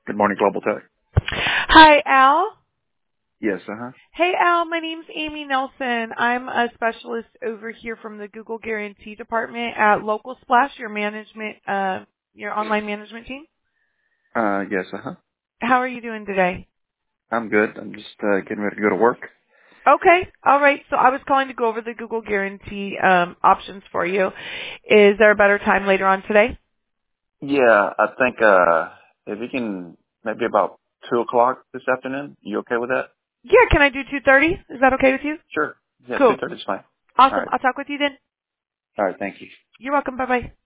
Good morning, Global Tech. Hi, Al. Yes, Hey, Al. My name's Amy Nelson. I'm a specialist over here from the Google Guarantee Department at Local Splash, your online management team. Yes, How are you doing today? I'm good. I'm just getting ready to go to work. Okay. All right. So I was calling to go over the Google Guarantee options for you. Is there a better time later on today? Yeah, I think if you can maybe about 2 o'clock this afternoon. You okay with that? Yeah. Can I do 2:30? Is that okay with you? Sure. Yeah, Cool. 2:30 is fine. All Awesome. right. I'll talk with you then. All right. Thank you. You're welcome. Bye-bye.